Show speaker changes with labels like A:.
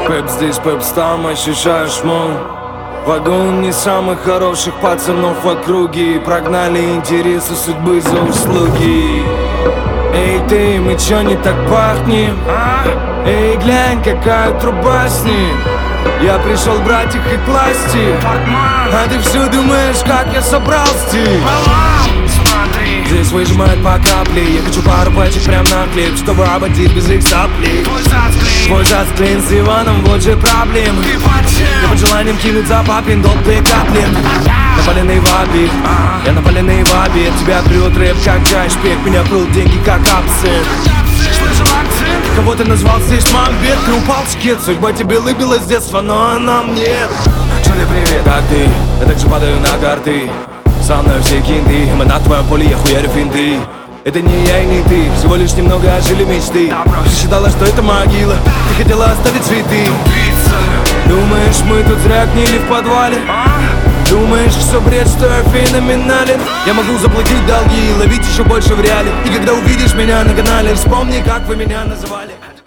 A: Пеп здесь, пеп там, ощущаешь мол. Вагон не самых хороших пацанов в округе. Прогнали интересы судьбы за услуги. Эй ты, мы чё не так пахнем? Эй, глянь, какая труба с ним. Я пришел брать их и класти. А ты все думаешь, как я собрал стиль. Здесь выжимают по капле. Я хочу пару пачек прям на хлеб, чтобы обойти без их соплей. Твой зацклин с Иваном, вот же проблемы. Я под желанием кинуть за папин долг две котлеты. Напаленный в обид, я напаленный в обид. Тебя прет рэп как джайшпек, меня прут деньги как абсент. Кого ты назвал здесь мамбет? Ты упал в скет, судьба тебе лыбила с детства, но она мне. Джоли, привет, как ты? Я также падаю на карты. Со мной все кинты, мы на твоем поле, я хуярю финты. Это не я и не ты, всего лишь немного ожили мечты. Ты считала, что это могила, ты хотела оставить цветы. Думаешь, мы тут зря гнили в подвале? Думаешь, все бред, что я феноменален? Я могу заплатить долги и ловить еще больше в реале. И когда увидишь меня на канале, вспомни, как вы меня называли.